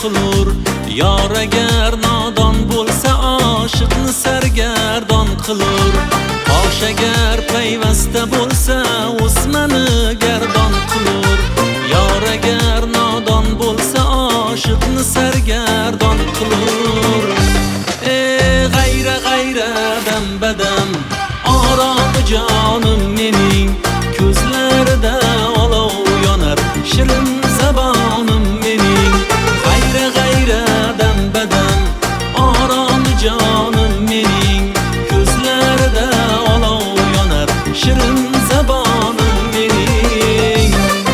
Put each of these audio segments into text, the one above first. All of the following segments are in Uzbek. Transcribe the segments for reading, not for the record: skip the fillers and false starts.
qilur. Yor agar nodon bo'lsa oshiqni sargardon qilur. Tosh agar payvasta bo'lsa o'smani gardon qilur. Yor agar nodon bo'lsa oshiqni sargardon qilur. G'ayra g'ayra dam badam oromi jonim mening, ko'zlarida olov yonar shirin zabonim mening. G'ayra g'ayra dam badam oromi jonim mening, ko'zlarida olov yonar shirin zabonim mening.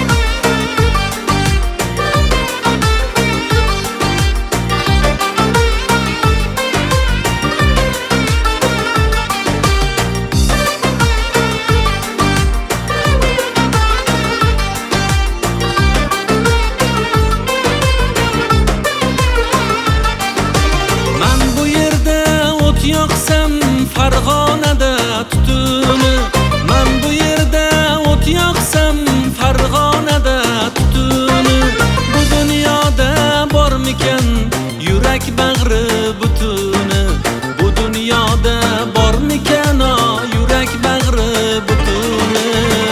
Yoqsam Farg'onada tutuni, men bu yerda o't yoqsam Farg'onada tutuni. Bu dunyoda bormikan yurak bag'ri butuni? Bu dunyoda bormikan yurak bag'ri butuni?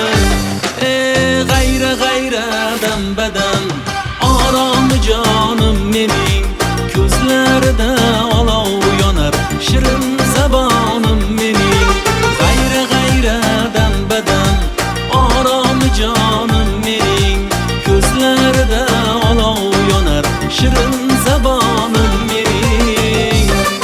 G'ayra g'ayra dam badam oromi jonim mening, ko'zlarida olov yonar shirin zabonim mening. G'ayra g'ayra dam badam oromi jonim mening, ko'zlarida olov yonar shirin zabonim mening.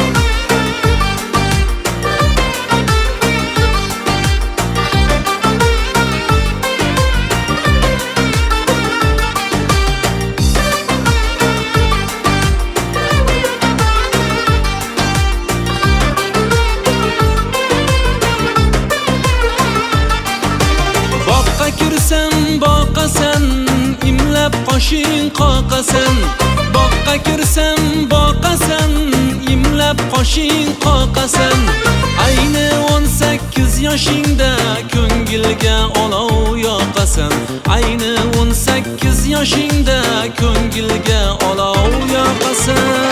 Kirsam boqasan, imlab qoshing qoqasan. Boqqa kirsam boqasan, imlab qoshing qoqasan. Ayni 18 yoshingda ko'ngilga olov yoqasan. Ayni 18 yoshingda ko'ngilga olov yoqasan.